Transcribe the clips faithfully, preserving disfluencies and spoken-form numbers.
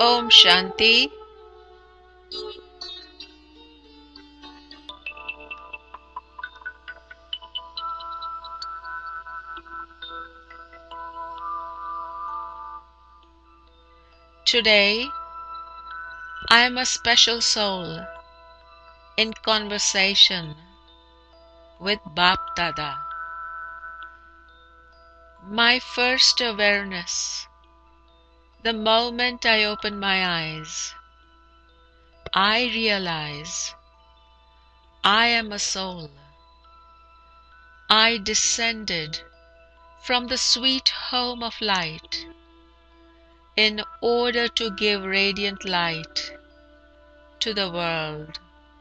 Om Shanti. Today, I am a special soul in conversation with Bap Dada. My first awareness, the moment I open my eyes, I realize I am a soul. I descended from the sweet home of light in order to give radiant light to the world.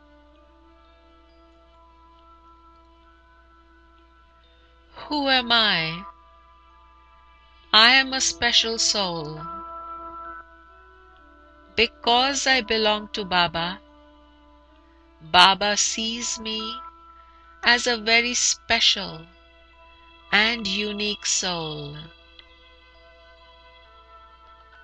Who am I? I am a special soul. Because I belong to Baba, Baba sees me as a very special and unique soul.